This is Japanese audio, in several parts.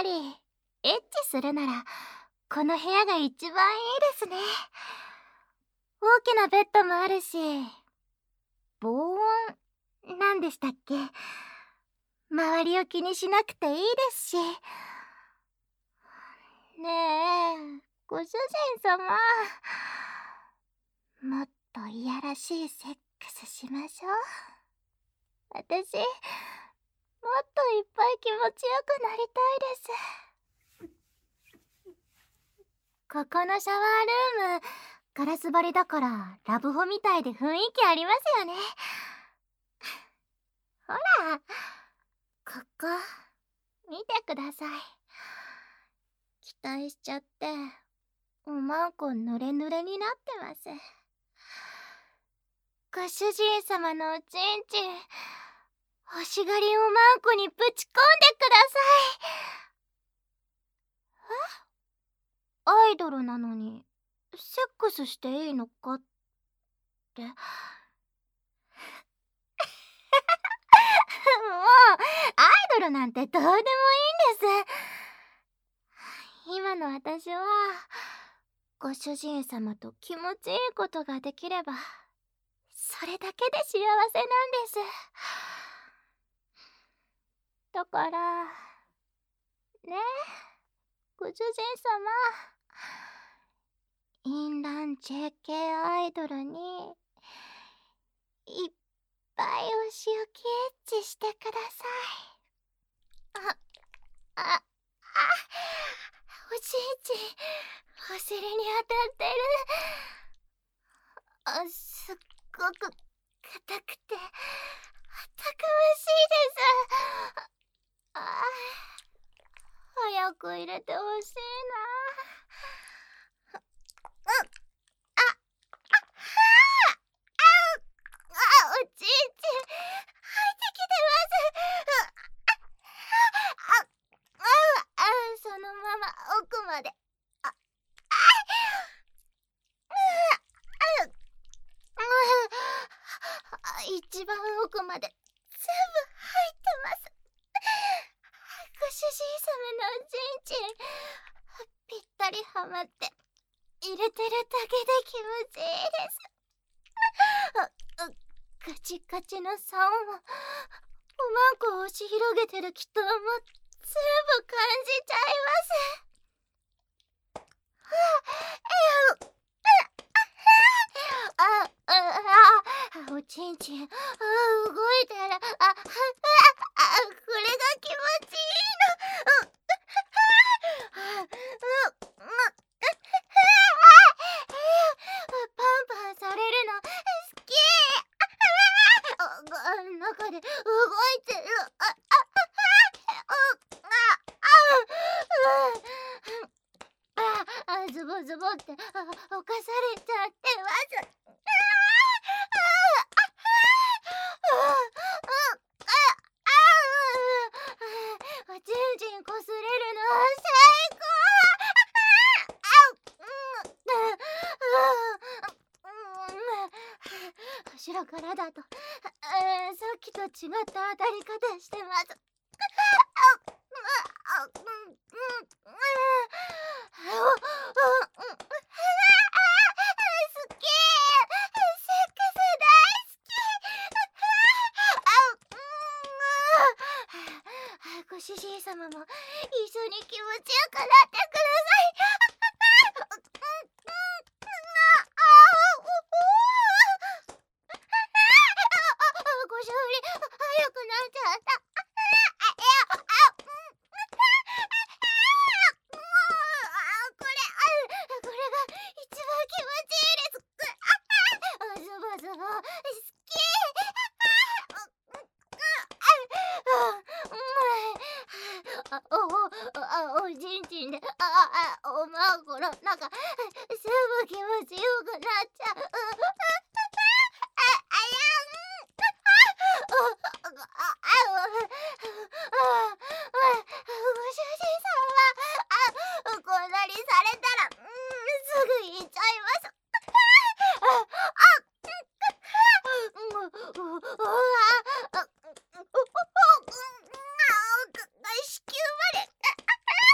りエッチするならこの部屋が一番いいですね。大きなベッドもあるし、防音なんでしたっけ？周りを気にしなくていいですし。ねえ、ご主人様。もっといやらしいセックスしましょう。私、もっといっぱい気持ちよくなりたいです。ここのシャワールーム、ガラス張りだからラブホみたいで雰囲気ありますよね。ほら、ここ、見てください。期待しちゃって、おまんこ濡れ濡れになってます。ご主人様のおちんちん、欲しがりおまんこにぶち込んでください。アイドルなのにセックスしていいのかって。もうアイドルなんてどうでもいいんです。今の私はご主人様と気持ちいいことができればそれだけで幸せなんです。だからねえ、ご主人様、インラン JK アイドルにいっぱいお仕置きエッチしてください。おちんちんお尻に当たってる。すっごく硬くてたくましいです。早く入れてほしいな。おちんちん入ってきてます。そのまま奥まで。一番奥まで全部入ってます。ご主人様のおちんちんぴったりはまって入れてるだけで気持ちいいです。ガチガチの竿もおまんこを押し広げてる気筒も全部感じちゃいます。おちんちん動いてる。これが気持ちいいの。パンパンされるの好き。中で動いてる。ズボズボって犯されちゃってます。おちんちんこすれるの最高。後ろからだとさっきと違った当たり方してます。好き。セックス大好き。ご主人様も一緒に気持ちよくなってください。ご勝利早くなっちゃった。これが一番気持ちいいです。ズボズボ好き。おちんちんでおまんこの中全部気持ちよくなっちゃう。ご主人様、こんなにされたらすぐ言っちゃいます。子宮まで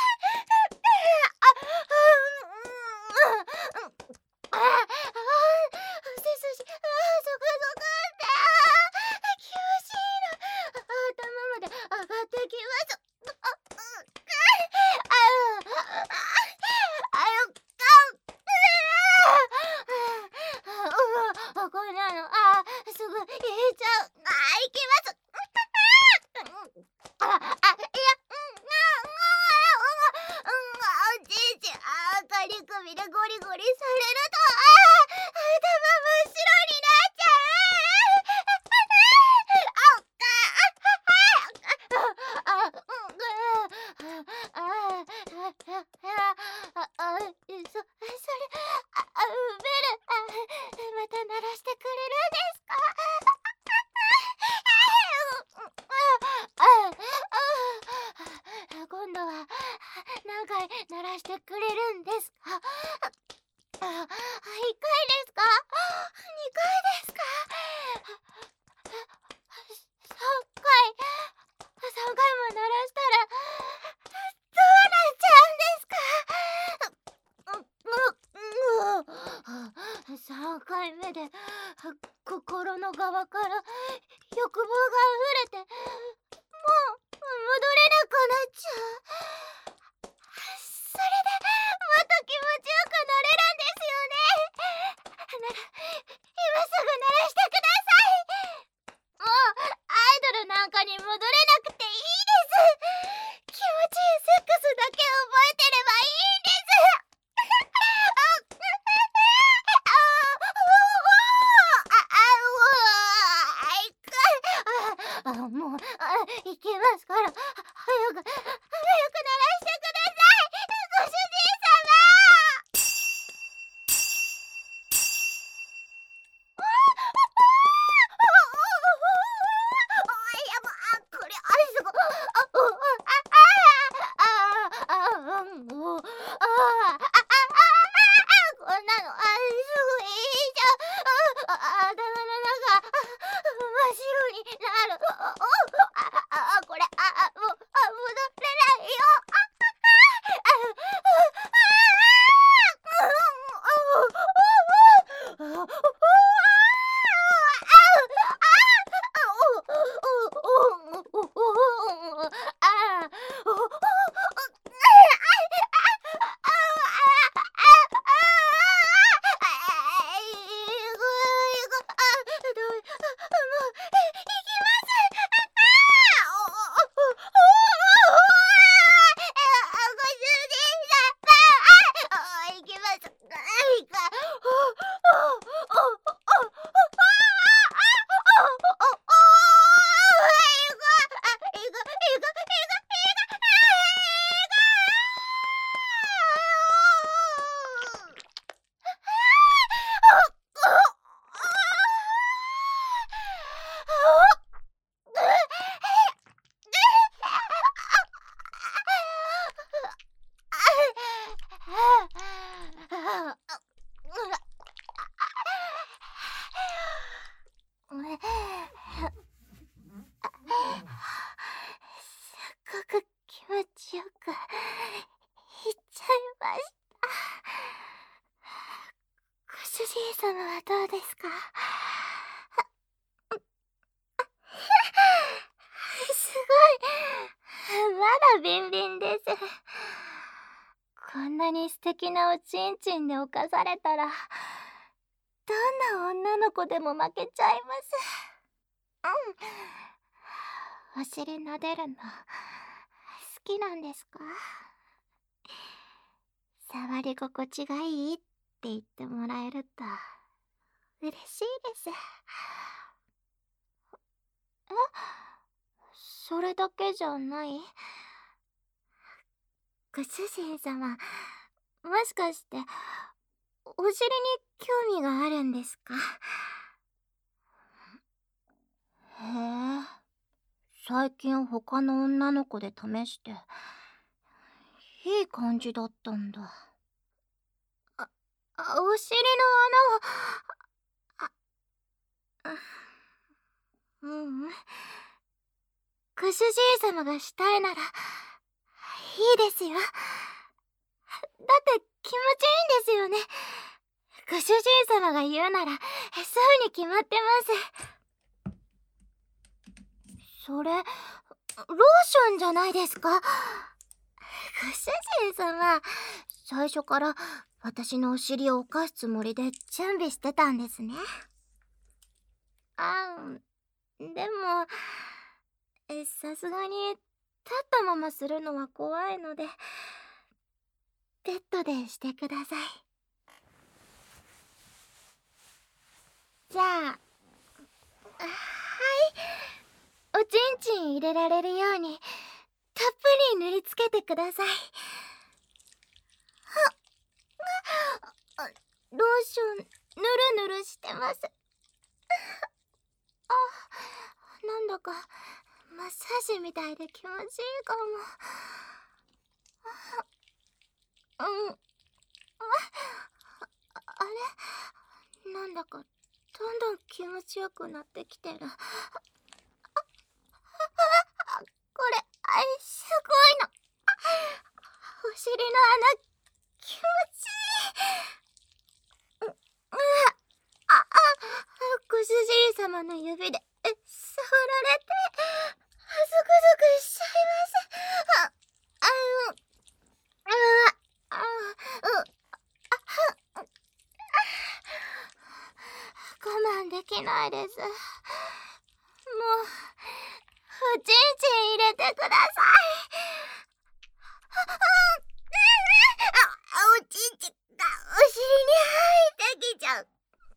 何回鳴らしてくれるんですか？1回ですか？2回ですか？3回。3回も鳴らしたらどうなっちゃうんですか？3回目で心の側から欲望が溢れて、もう戻れなくなっちゃう。それでもっと気持ちよくなれるんですよね。なら今すぐ鳴らしてください。もうアイドルなんかに戻れなくていいです。気持ちいいセックスだけ覚えてればいいんです。もう行きますから、早く鳴らしてください、ご主人様。これアイスがもうこんなのすぐいいじゃん。頭の中真っ白になる。これもう戻れないよ。すっごく気持ちよくいっちゃいました。ご主人様はどうですか？すごい、まだビンビンです。こんなに素敵なおちんちんで犯されたら、どんな女の子でも負けちゃいます。お尻撫でるの好きなんですか？触り心地がいいって言ってもらえると嬉しいです。それだけじゃない？ご主人様、もしかしてお尻に興味があるんですか？へえ、最近他の女の子で試していい感じだったんだ。お尻の穴をううん、ご主人様がしたいならいいですよ。だって気持ちいいんですよね。ご主人様が言うならそうに決まってます。それローションじゃないですか。ご主人様、最初から私のお尻を犯すつもりで準備してたんですね。でもさすがに立ったままするのは怖いのでベッドでしてください。じゃあ、はい、おちんちん入れられるようにたっぷり塗りつけてください。ローションぬるぬるしてます。なんだかマッサージみたいで気持ちいいかも。 ん、あれ、なんだかどんどん気持ちよくなってきてる。これ、すごいの。お尻の穴、気持ちいい。ご主人様の指で触られてズクズクしちゃいます。我慢できないです。もうおちんちん入れてください。おちんちんがお尻に入ってきちゃう。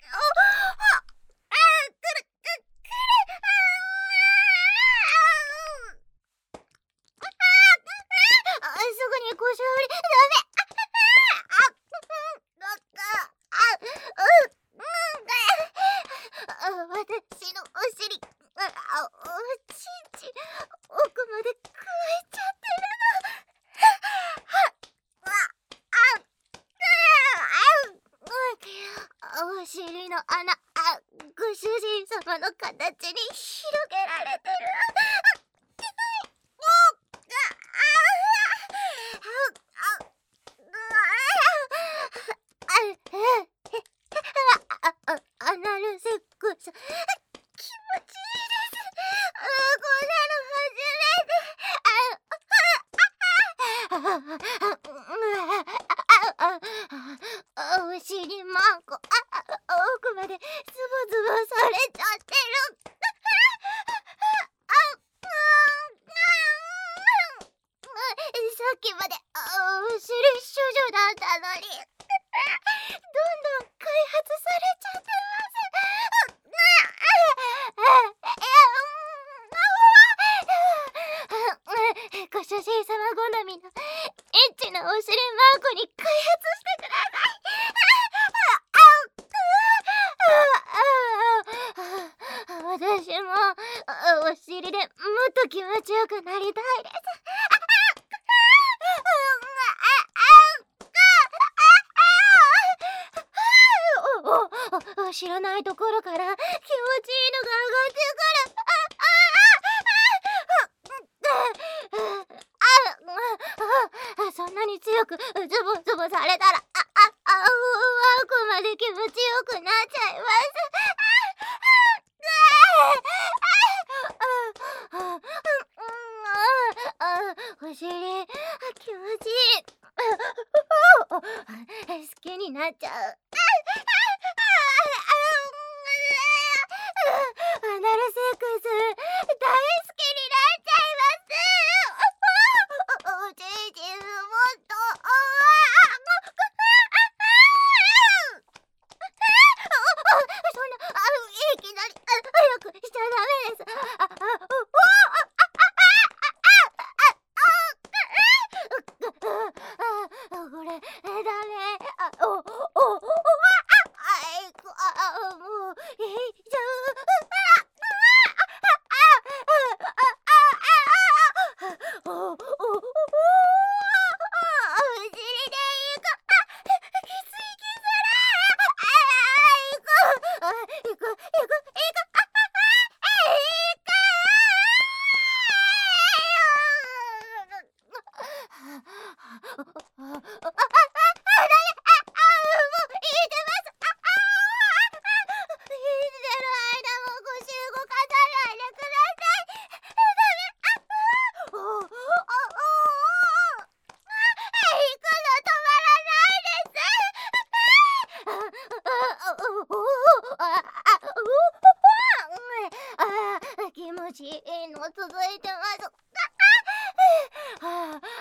すぐに腰を振り、ダメ。私のお尻、おちんちん、奥までくわえちゃってるの。お尻の穴、ご主人様の形に広げられてる。アナルセックス、気持ちいいです。こんなの初めて。お尻マンコ、奥までズボズボされちゃってる。さっきまでお尻処女だったのに、どんどん開発されちゃってます。ご主人様好みのエッチなお尻マークに開発してください。私もお尻でもっと気持ちよくなりたいです。知らないところから気持ちいいのが上がってくる。そんなに強くズボズボされたら奥まで気持ちよくなっちゃいます。お尻気持ちいい。好きになっちゃう。アナルセックス大好きになっちゃいます。おちんちんもっとそんないきなり早くしちゃダメです。これダメ。もういいじゃん。お尻でいく。きついきづらい。いく。気持ちいいの続いてます。